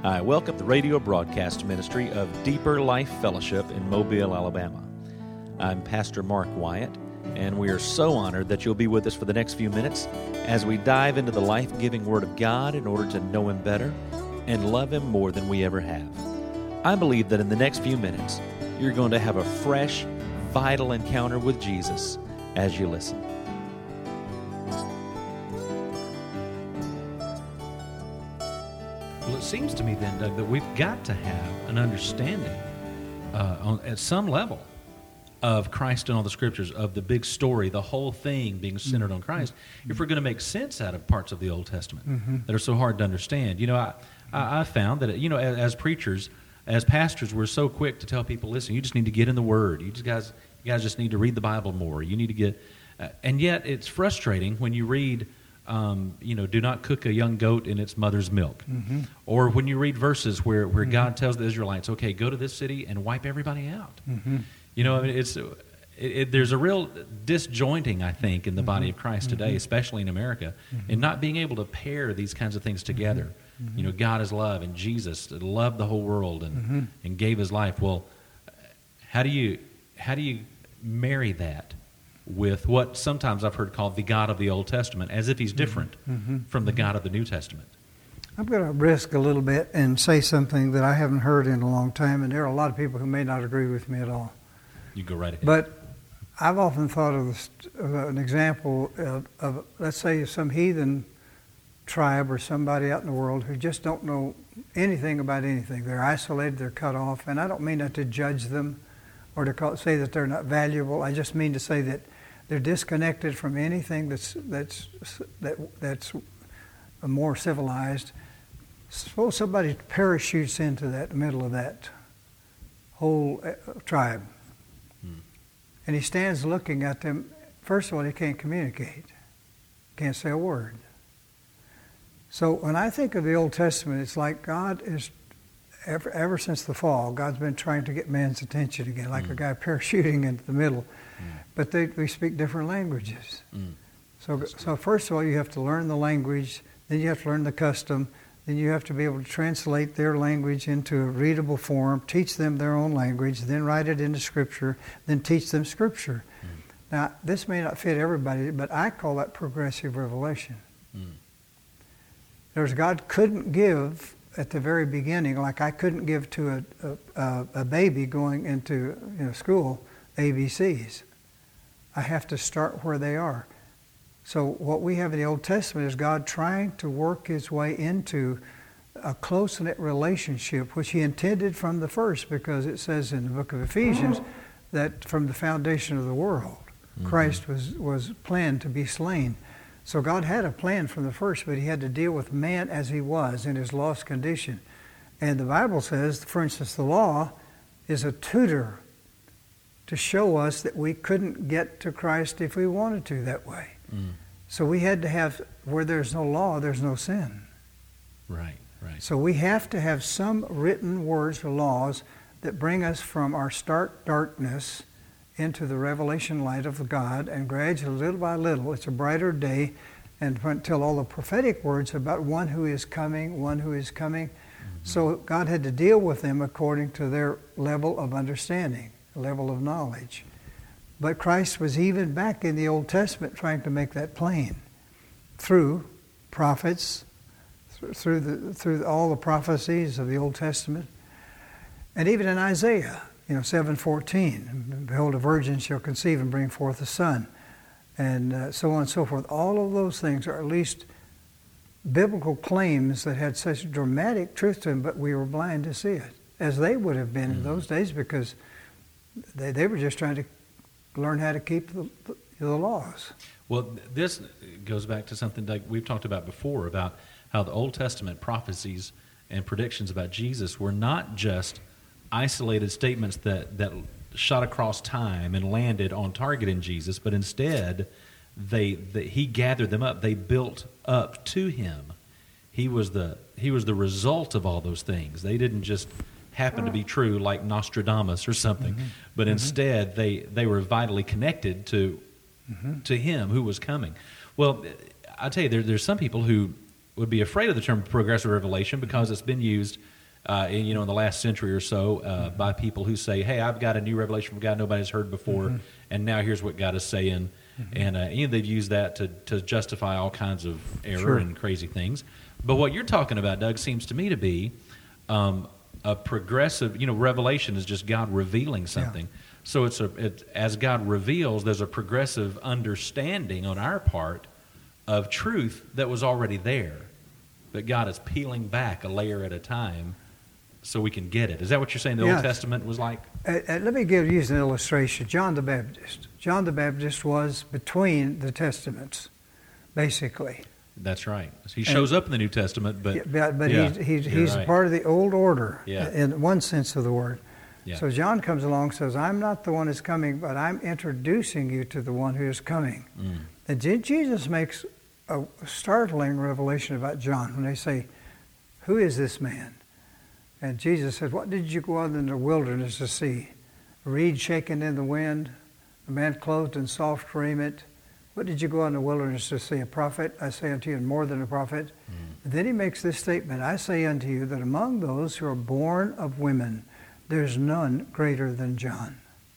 I welcome the radio broadcast ministry of Deeper Life Fellowship in Mobile, Alabama. I'm Pastor Mark Wyatt, and we are so honored that you'll be with us for the next few minutes as we dive into the life-giving Word of God in order to know Him better and love Him more than we ever have. I believe that in the next few minutes, you're going to have a fresh, vital encounter with Jesus as you listen. Well, it seems to me then, Doug, that we've got to have an understanding at some level of Christ and all the Scriptures, of the big story, the whole thing being centered on Christ, if we're going to make sense out of parts of the Old Testament that are so hard to understand. You know, I found that, you know, as preachers, as pastors, we're so quick to tell people, listen, you just need to get in the Word. You guys just need to read the Bible more. You need to get... and yet it's frustrating when you read... do not cook a young goat in its mother's milk. Or when you read verses where God tells the Israelites, okay, go to this city and wipe everybody out. You know, I mean, there's a real disjointing, I think, in the body of Christ today, especially in America, in not being able to pair these kinds of things together. You know, God is love, and Jesus loved the whole world and gave His life. Well, how do you marry that with what sometimes I've heard called the God of the Old Testament, as if He's different from the God of the New Testament? I'm going to risk a little bit and say something that I haven't heard in a long time, and there are a lot of people who may not agree with me at all. You go right ahead. But I've often thought of an example of, let's say, some heathen tribe or somebody out in the world who just don't know anything about anything. They're isolated, they're cut off, and I don't mean that to judge them or to say that they're not valuable. I just mean to say that they're disconnected from anything that's more civilized. Suppose somebody parachutes into the middle of that whole tribe, and he stands looking at them. First of all, he can't communicate, can't say a word. So when I think of the Old Testament, it's like God is, ever since the fall, God's been trying to get man's attention again, like a guy parachuting into the middle. But we speak different languages. So first of all, you have to learn the language, then you have to learn the custom, then you have to be able to translate their language into a readable form, teach them their own language, then write it into Scripture, then teach them Scripture. Now, this may not fit everybody, but I call that progressive revelation. There's God couldn't give at the very beginning, like I couldn't give to a baby going into school ABCs. I have to start where they are. So what we have in the Old Testament is God trying to work His way into a close-knit relationship, which He intended from the first, because it says in the book of Ephesians that from the foundation of the world, Christ was planned to be slain. So God had a plan from the first, but He had to deal with man as he was in his lost condition. And the Bible says, for instance, the law is a tutor to show us that we couldn't get to Christ if we wanted to that way. So we had to have, where there's no law, there's no sin. Right. So we have to have some written words or laws that bring us from our stark darkness into the revelation light of God, and gradually, little by little, it's a brighter day, and until all the prophetic words about one who is coming. So God had to deal with them according to their level of understanding, level of knowledge. But Christ was even back in the Old Testament trying to make that plain through prophets, through all the prophecies of the Old Testament, and even in Isaiah, 7:14, behold, a virgin shall conceive and bring forth a son, and so on and so forth. All of those things are at least biblical claims that had such dramatic truth to them, but we were blind to see it, as they would have been in those days, because they were just trying to learn how to keep the laws. Well, this goes back to something like we've talked about before, about how the Old Testament prophecies and predictions about Jesus were not just isolated statements that shot across time and landed on target in Jesus, but instead He gathered them up. They built up to Him. He was the result of all those things. They didn't just happen to be true like Nostradamus or something, but instead they were vitally connected to Him who was coming. Well, I tell you, there's some people who would be afraid of the term progressive revelation because it's been used in the last century or so by people who say, hey, I've got a new revelation from God nobody's heard before, and now here's what God is saying. And they've used that to justify all kinds of error and crazy things. But what you're talking about, Doug, seems to me to be a progressive, revelation is just God revealing something. Yeah. So as God reveals, there's a progressive understanding on our part of truth that was already there, but God is peeling back a layer at a time so we can get it. Is that what you're saying the Old Testament was like? Let me use an illustration. John the Baptist. John the Baptist was between the Testaments, basically. That's right. He shows up in the New Testament, but he's right. part of the old order in one sense of the word. Yeah. So John comes along and says, I'm not the one who's coming, but I'm introducing you to the one who is coming. And Jesus makes a startling revelation about John when they say, who is this man? And Jesus said, what did you go out in the wilderness to see? A reed shaken in the wind, a man clothed in soft raiment. What did you go out in the wilderness to see? A prophet? I say unto you, and more than a prophet. And then he makes this statement, I say unto you that among those who are born of women, there's none greater than John.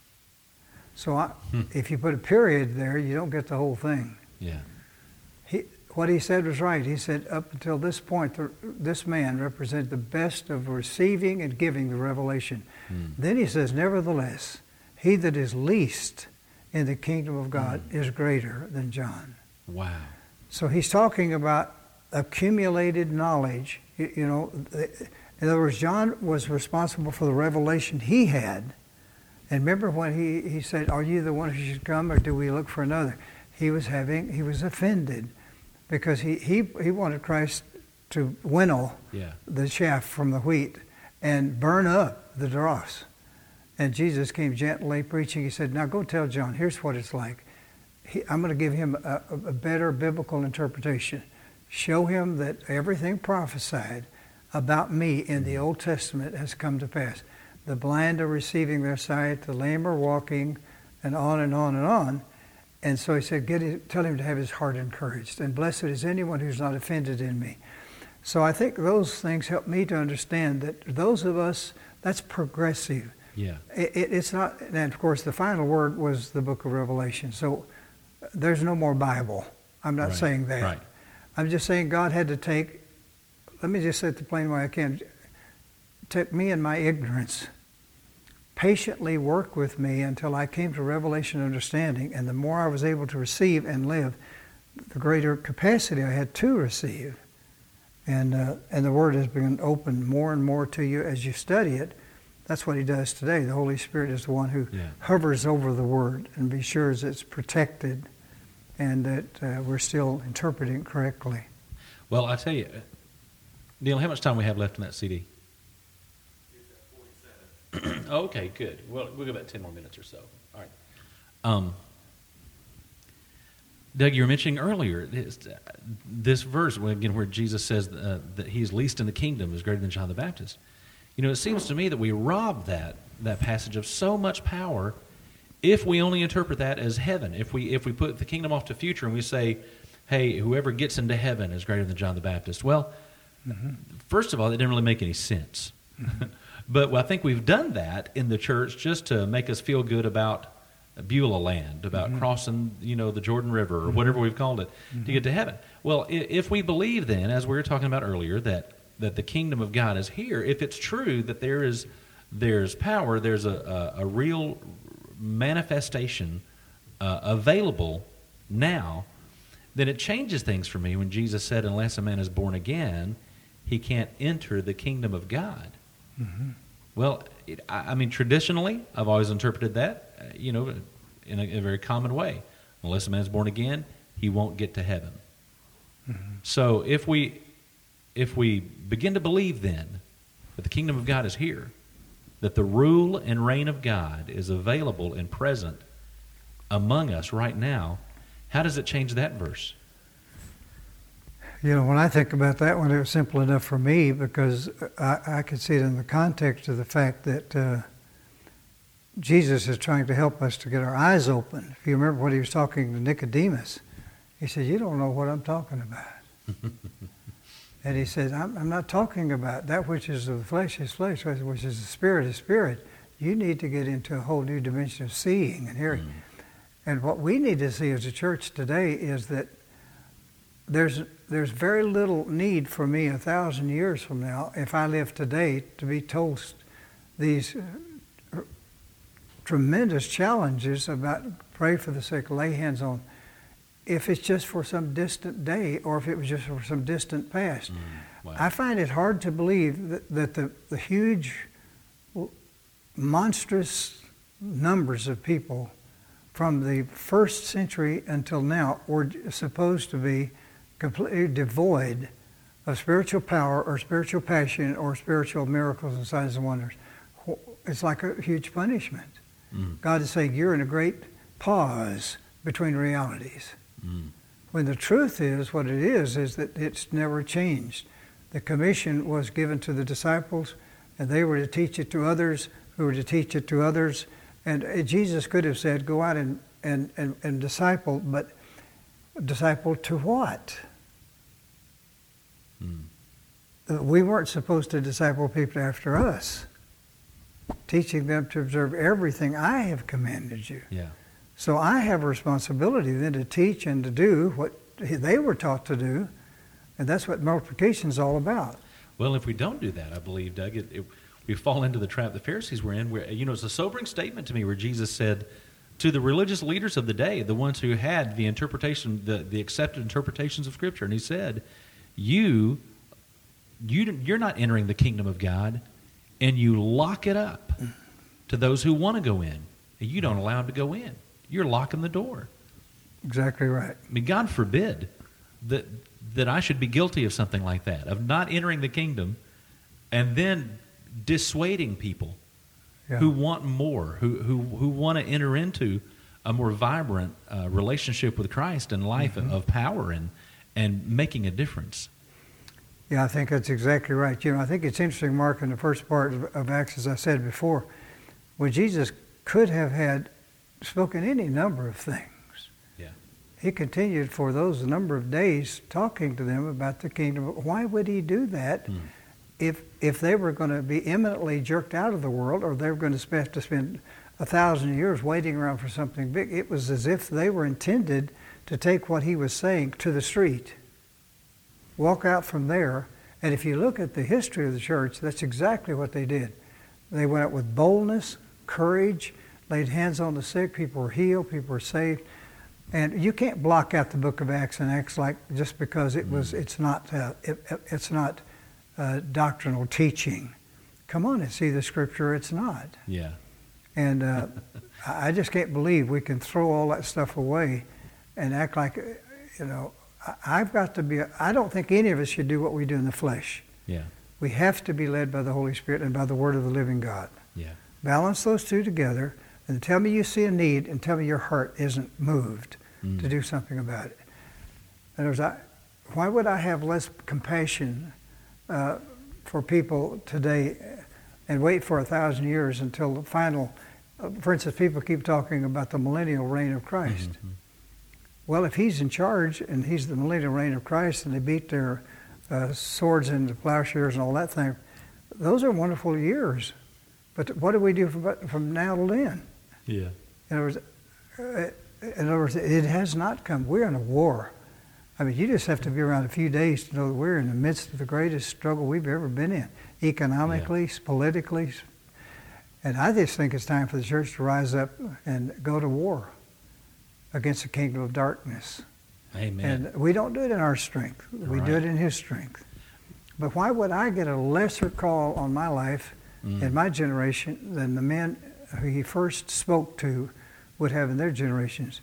So if you put a period there, you don't get the whole thing. Yeah. What he said was right. He said up until this point, this man represented the best of receiving and giving the revelation. Then he says, nevertheless, he that is least in the kingdom of God is greater than John. Wow. So he's talking about accumulated knowledge. In other words, John was responsible for the revelation he had. And remember when he said, are you the one who should come, or do we look for another? He was offended because he wanted Christ to winnow the chaff from the wheat and burn up the dross. And Jesus came gently preaching. He said, now go tell John, here's what it's like. I'm going to give him a better biblical interpretation. Show him that everything prophesied about me in the Old Testament has come to pass. The blind are receiving their sight, the lame are walking, and on and on and on. And so he said, tell him to have his heart encouraged. And blessed is anyone who's not offended in me. So I think those things help me to understand that those of us, that's progressive. Yeah. It's not, and of course the final word was the book of Revelation. So there's no more Bible. I'm not saying that. Right. I'm just saying God had to take, let me just say it the plain way I can, take me in my ignorance, patiently work with me until I came to revelation understanding, and the more I was able to receive and live, the greater capacity I had to receive. And the Word has been opened more and more to you as you study it. That's what He does today. The Holy Spirit is the one who hovers over the Word and be sure it's protected and that we're still interpreting it correctly. Well, I tell you, Neil, how much time we have left in that CD? Okay, good. Well, we'll go about 10 more minutes or so. All right. Doug, you were mentioning earlier this verse, again, where Jesus says that he's least in the kingdom is greater than John the Baptist. It seems to me that we rob that passage of so much power if we only interpret that as heaven. If we put the kingdom off to future and we say, hey, whoever gets into heaven is greater than John the Baptist. Well, first of all, that didn't really make any sense. But I think we've done that in the church just to make us feel good about Beulah land, about crossing, the Jordan River or whatever we've called it to get to heaven. Well, if we believe then, as we were talking about earlier, that the kingdom of God is here, if it's true that there's power, there's a real manifestation available now, then it changes things for me when Jesus said, unless a man is born again, he can't enter the kingdom of God. Well, traditionally, I've always interpreted that, in a very common way. Unless a man's born again, he won't get to heaven. So if we begin to believe then that the kingdom of God is here, that the rule and reign of God is available and present among us right now, how does it change that verse? When I think about that one, it was simple enough for me because I could see it in the context of the fact that Jesus is trying to help us to get our eyes open. If you remember when he was talking to Nicodemus, he said, you don't know what I'm talking about. And he says, I'm not talking about that which is of the flesh is flesh, which is the spirit is spirit. You need to get into a whole new dimension of seeing and hearing. And what we need to see as a church today is that there's very little need for me 1,000 years from now, if I live today, to be told these tremendous challenges about pray for the sick, lay hands on, if it's just for some distant day or if it was just for some distant past. Wow. I find it hard to believe that the huge, monstrous numbers of people from the first century until now were supposed to be completely devoid of spiritual power or spiritual passion or spiritual miracles and signs and wonders. It's like a huge punishment. God is saying you're in a great pause between realities. When the truth is, what it is that it's never changed. The commission was given to the disciples, and they were to teach it to others, who were to teach it to others. And Jesus could have said, go out and disciple, but disciple to what? We weren't supposed to disciple people after us, teaching them to observe everything I have commanded you. Yeah. So I have a responsibility then to teach and to do what they were taught to do, and that's what multiplication is all about. Well, if we don't do that, I believe, Doug, we fall into the trap the Pharisees were in. Where, it's a sobering statement to me where Jesus said to the religious leaders of the day, the ones who had the interpretation, the accepted interpretations of Scripture, and he said, you're not entering the kingdom of God, and you lock it up to those who want to go in, and you don't allow them to go in. You're locking the door. Exactly right. I mean, God forbid that I should be guilty of something like that, of not entering the kingdom and then dissuading people who want more, who want to enter into a more vibrant relationship with Christ and life of power and making a difference. Yeah, I think that's exactly right. I think it's interesting, Mark, in the first part of Acts, as I said before, where Jesus could have had spoken any number of things. Yeah. He continued for those number of days talking to them about the kingdom. Why would he do that if they were going to be imminently jerked out of the world, or they were going to have to spend 1,000 years waiting around for something big? It was as if they were intended to take what he was saying to the street, walk out from there. And if you look at the history of the church, that's exactly what they did. They went out with boldness, courage, laid hands on the sick, people were healed, people were saved. And you can't block out the book of Acts and Acts like just because it's not doctrinal teaching. Come on and see the Scripture, it's not. Yeah. And I just can't believe we can throw all that stuff away and act like, I've got to be, I don't think any of us should do what we do in the flesh. Yeah. We have to be led by the Holy Spirit and by the Word of the living God. Yeah. Balance those two together, and tell me you see a need, and tell me your heart isn't moved to do something about it. In other words, why would I have less compassion for people today and wait for 1,000 years until the final, for instance, people keep talking about the millennial reign of Christ. Well, if he's in charge and he's the millennial reign of Christ and they beat their swords into plowshares and all that thing, those are wonderful years. But what do we do from now to then? Yeah. In other words, it has not come. We're in a war. I mean, you just have to be around a few days to know that we're in the midst of the greatest struggle we've ever been in, economically, politically. And I just think it's time for the church to rise up and go to war against the kingdom of darkness. Amen. And we don't do it in our strength. We do it in His strength. But why would I get a lesser call on my life in my generation than the men who He first spoke to would have in their generations?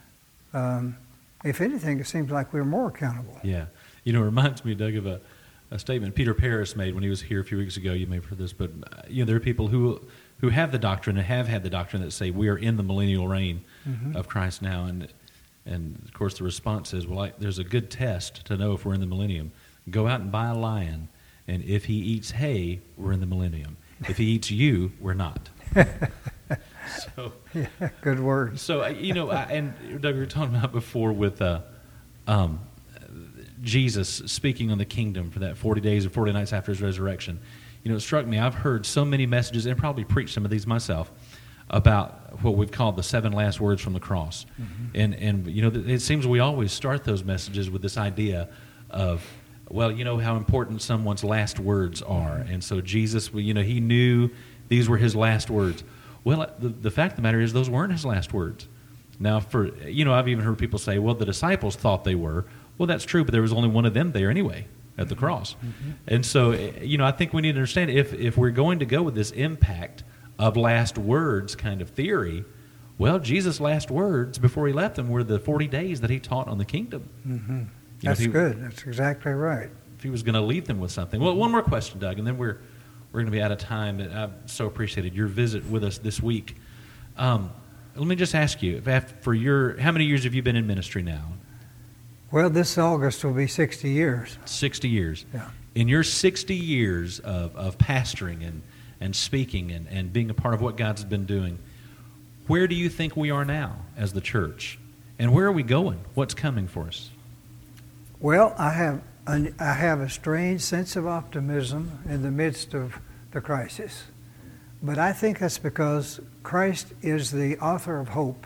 If anything, it seems like we're more accountable. Yeah. It reminds me, Doug, of a statement Peter Paris made when he was here a few weeks ago. You may have heard this, but there are people who have the doctrine and have had the doctrine that say we are in the millennial reign of Christ now. And of course, the response is, well, there's a good test to know if we're in the millennium. Go out and buy a lion, and if he eats hay, we're in the millennium. If he eats you, we're not. So, yeah, good word. So, and Doug, we were talking about before with Jesus speaking on the kingdom for that 40 days or 40 nights after his resurrection, it struck me. I've heard so many messages, and probably preached some of these myself, about what we've called the 7 last words from the cross. Mm-hmm. And it seems we always start those messages with this idea of, well, how important someone's last words are. And so Jesus, he knew these were his last words. Well, the fact of the matter is those weren't his last words. Now, I've even heard people say, well, the disciples thought they were. Well, that's true, but there was only one of them there anyway at the cross. Mm-hmm. And so, I think we need to understand if we're going to go with this impact of last words kind of theory, well, Jesus' last words before he left them were the 40 days that he taught on the kingdom. Mm-hmm. That's good. That's exactly right. If he was going to leave them with something. Well, one more question, Doug, and then we're going to be out of time. I've so appreciated your visit with us this week. Let me just ask you, how many years have you been in ministry now? Well, this August will be 60 years. 60 years. Yeah. In your 60 years of pastoring and speaking and being a part of what God's been doing, where do you think we are now as the church? And where are we going? What's coming for us? Well, I have a strange sense of optimism in the midst of the crisis. But I think that's because Christ is the author of hope.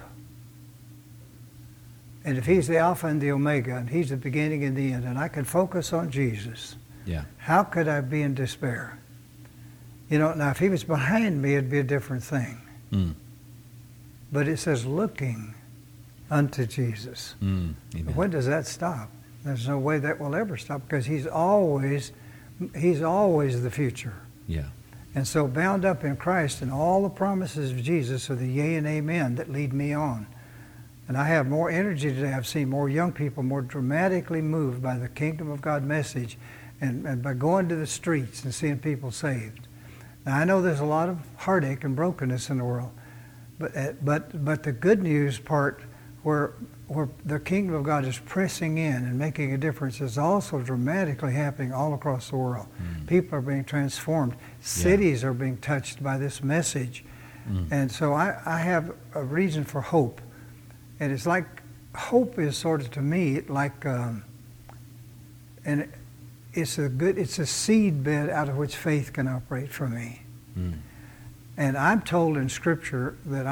And if he's the Alpha and the Omega, and he's the beginning and the end, and I can focus on Jesus, how could I be in despair? Now if he was behind me, it'd be a different thing. Mm. But it says, looking unto Jesus. When does that stop? There's no way that will ever stop, because he's always the future. Yeah. And so bound up in Christ and all the promises of Jesus are the yea and amen that lead me on. And I have more energy today. I've seen more young people more dramatically moved by the Kingdom of God message and by going to the streets and seeing people saved. Now, I know there's a lot of heartache and brokenness in the world, but the good news part where the Kingdom of God is pressing in and making a difference is also dramatically happening all across the world. Mm. People are being transformed. Cities are being touched by this message. Mm. And so I have a reason for hope. And it's like, hope is sort of, to me, like, and it's a seed bed out of which faith can operate for me. Mm. And I'm told in Scripture that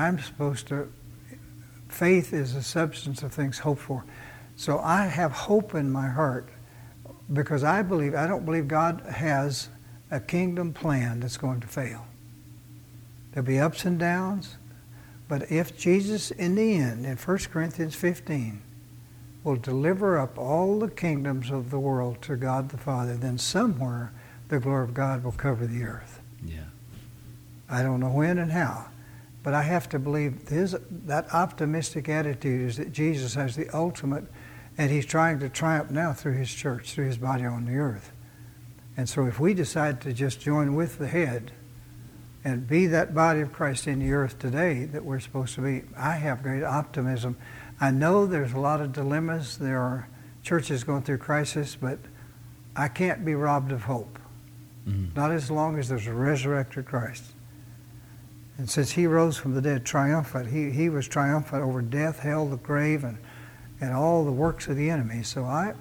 faith is the substance of things hoped for. So I have hope in my heart because I don't believe God has a kingdom plan that's going to fail. There'll be ups and downs, but if Jesus in the end, in 1 Corinthians 15, will deliver up all the kingdoms of the world to God the Father, then somewhere the glory of God will cover the earth. Yeah. I don't know when and how. But I have to believe that optimistic attitude is that Jesus has the ultimate, and he's trying to triumph now through his church, through his body on the earth. And so if we decide to just join with the head and be that body of Christ in the earth today that we're supposed to be, I have great optimism. I know there's a lot of dilemmas. There are churches going through crisis, but I can't be robbed of hope. Mm-hmm. Not as long as there's a resurrected Christ. And since he rose from the dead triumphant, he was triumphant over death, hell, the grave, and all the works of the enemy. So I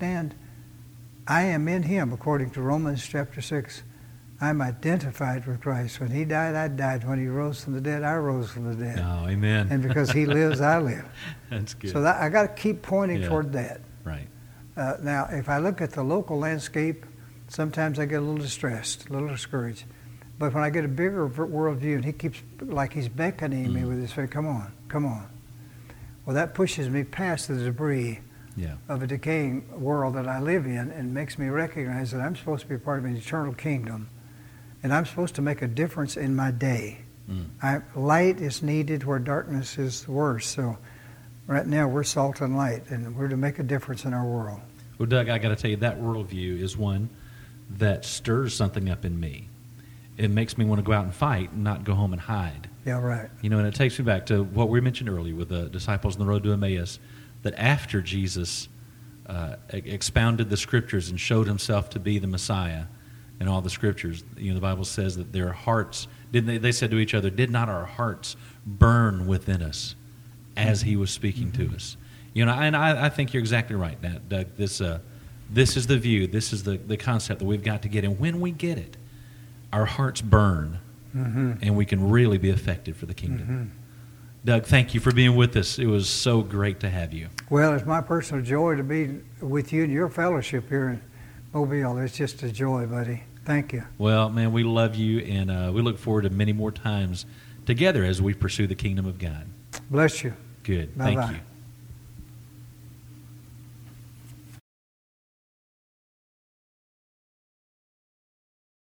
am in him, according to Romans chapter 6. I'm identified with Christ. When he died, I died. When he rose from the dead, I rose from the dead. Oh, amen. And because he lives, I live. That's good. So I got to keep pointing toward that. Right. Now, if I look at the local landscape, sometimes I get a little distressed, a little discouraged. But when I get a bigger worldview, and he keeps, like he's beckoning me with his finger, come on, come on. Well, that pushes me past the debris of a decaying world that I live in and makes me recognize that I'm supposed to be part of an eternal kingdom. And I'm supposed to make a difference in my day. Light is needed where darkness is worse. So right now we're salt and light, and we're to make a difference in our world. Well, Doug, I got to tell you, that worldview is one that stirs something up in me. It makes me want to go out and fight and not go home and hide. Yeah, right. And it takes me back to what we mentioned earlier with the disciples on the road to Emmaus, that after Jesus expounded the Scriptures and showed himself to be the Messiah in all the Scriptures, the Bible says that their hearts, they said to each other, did not our hearts burn within us as he was speaking to us? And I think you're exactly right, Doug. This is the view. This is the concept that we've got to get. And when we get it, our hearts burn, and we can really be effective for the kingdom. Doug, thank you for being with us. It was so great to have you. Well, it's my personal joy to be with you and your fellowship here in Mobile. It's just a joy, buddy. Thank you. Well, man, we love you, and we look forward to many more times together as we pursue the kingdom of God. Bless you. Good. Bye-bye. Thank you.